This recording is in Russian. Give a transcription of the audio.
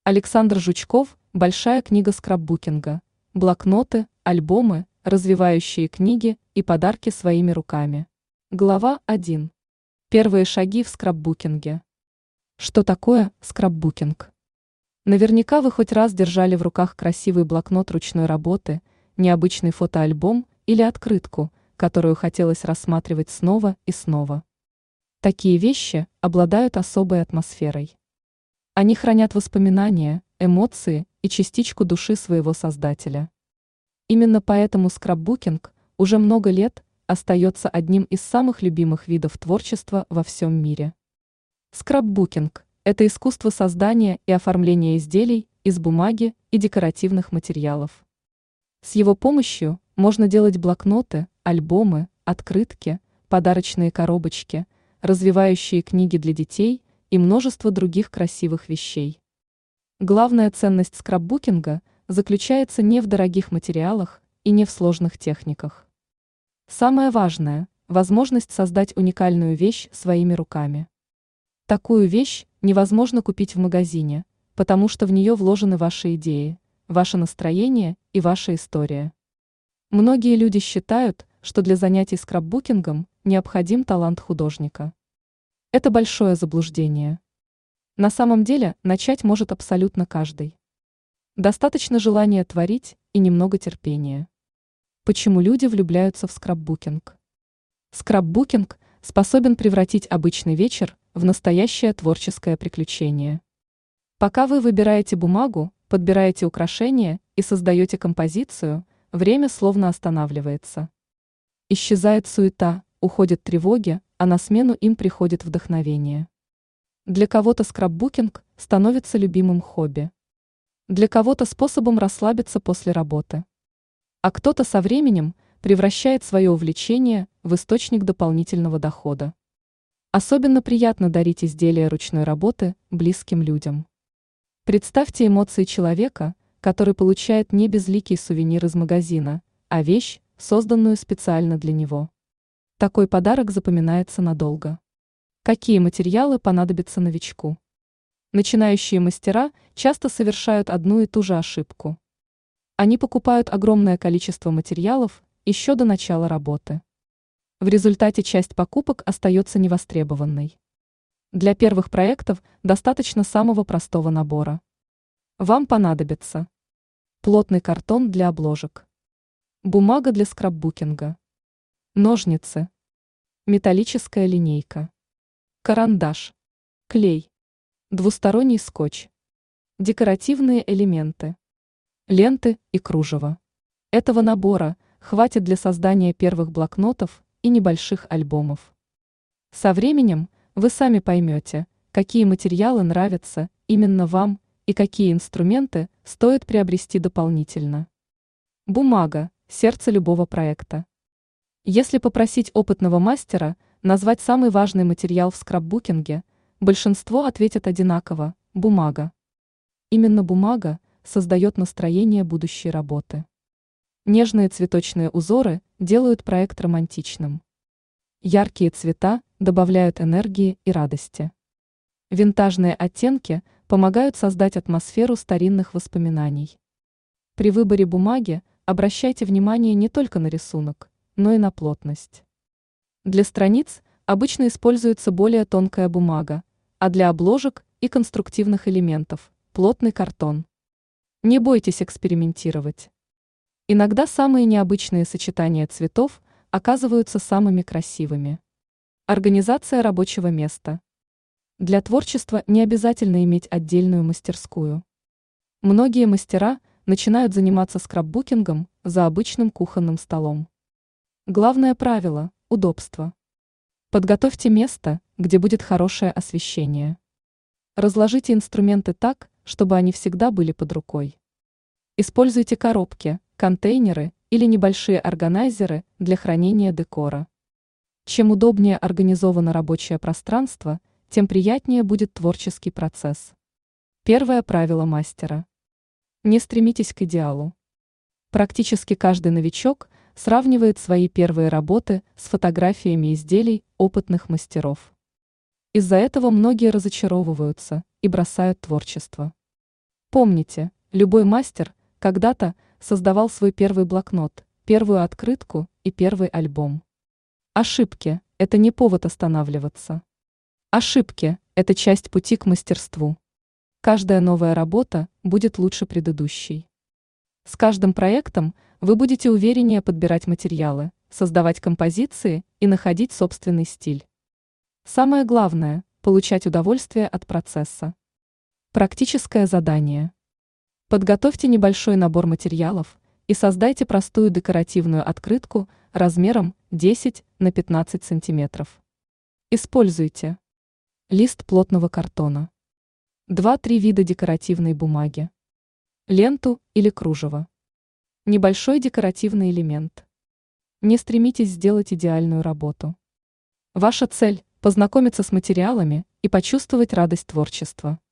Александр Жучков «Большая книга скрапбукинга», блокноты, альбомы, развивающие книги и подарки своими руками. Глава 1. Первые шаги в скрапбукинге. Что такое скрапбукинг? Наверняка вы хоть раз держали в руках красивый блокнот ручной работы, необычный фотоальбом или открытку, которую хотелось рассматривать снова и снова. Такие вещи обладают особой атмосферой. Они хранят воспоминания, эмоции и частичку души своего создателя. Именно поэтому скрапбукинг уже много лет остается одним из самых любимых видов творчества во всем мире. Скрапбукинг – это искусство создания и оформления изделий из бумаги и декоративных материалов. С его помощью можно делать блокноты, альбомы, открытки, подарочные коробочки, развивающие книги для детей и множество других красивых вещей. Главная ценность скрапбукинга заключается не в дорогих материалах и не в сложных техниках. Самое важное – возможность создать уникальную вещь своими руками. Такую вещь невозможно купить в магазине, потому что в нее вложены ваши идеи, ваше настроение и ваша история. Многие люди считают, что для занятий скрапбукингом необходим талант художника. Это большое заблуждение. На самом деле начать может абсолютно каждый. Достаточно желания творить и немного терпения. Почему люди влюбляются в скрапбукинг? Скрапбукинг способен превратить обычный вечер в настоящее творческое приключение. Пока вы выбираете бумагу, подбираете украшения и создаете композицию, время словно останавливается. Исчезает суета, уходят тревоги, а на смену им приходит вдохновение. Для кого-то скрапбукинг становится любимым хобби. Для кого-то способом расслабиться после работы. А кто-то со временем превращает свое увлечение в источник дополнительного дохода. Особенно приятно дарить изделия ручной работы близким людям. Представьте эмоции человека, который получает не безликий сувенир из магазина, а вещь, созданную специально для него. Такой подарок запоминается надолго. Какие материалы понадобятся новичку? Начинающие мастера часто совершают одну и ту же ошибку. Они покупают огромное количество материалов еще до начала работы. В результате часть покупок остается невостребованной. Для первых проектов достаточно самого простого набора. Вам понадобится плотный картон для обложек, бумага для скрапбукинга, ножницы, металлическая линейка, карандаш, клей, двусторонний скотч, декоративные элементы, ленты и кружево. Этого набора хватит для создания первых блокнотов и небольших альбомов. Со временем вы сами поймете, какие материалы нравятся именно вам и какие инструменты стоит приобрести дополнительно. Бумага – сердце любого проекта. Если попросить опытного мастера назвать самый важный материал в скрапбукинге, большинство ответят одинаково – бумага. Именно бумага создает настроение будущей работы. Нежные цветочные узоры делают проект романтичным. Яркие цвета добавляют энергии и радости. Винтажные оттенки помогают создать атмосферу старинных воспоминаний. При выборе бумаги обращайте внимание не только на рисунок, но и на плотность. Для страниц обычно используется более тонкая бумага, а для обложек и конструктивных элементов – плотный картон. Не бойтесь экспериментировать. Иногда самые необычные сочетания цветов оказываются самыми красивыми. Организация рабочего места. Для творчества не обязательно иметь отдельную мастерскую. Многие мастера начинают заниматься скрапбукингом за обычным кухонным столом. Главное правило – удобство. Подготовьте место, где будет хорошее освещение. Разложите инструменты так, чтобы они всегда были под рукой. Используйте коробки, контейнеры или небольшие органайзеры для хранения декора. Чем удобнее организовано рабочее пространство, тем приятнее будет творческий процесс. Первое правило мастера. Не стремитесь к идеалу. Практически каждый новичок сравнивает свои первые работы с фотографиями изделий опытных мастеров. Из-за этого многие разочаровываются и бросают творчество. Помните, любой мастер когда-то создавал свой первый блокнот, первую открытку и первый альбом. Ошибки – это не повод останавливаться. Ошибки – это часть пути к мастерству. Каждая новая работа будет лучше предыдущей. С каждым проектом вы будете увереннее подбирать материалы, создавать композиции и находить собственный стиль. Самое главное – получать удовольствие от процесса. Практическое задание. Подготовьте небольшой набор материалов и создайте простую декоративную открытку размером 10 на 15 сантиметров. Используйте лист плотного картона, 2-3 вида декоративной бумаги, ленту или кружево, небольшой декоративный элемент. Не стремитесь сделать идеальную работу. Ваша цель – познакомиться с материалами и почувствовать радость творчества.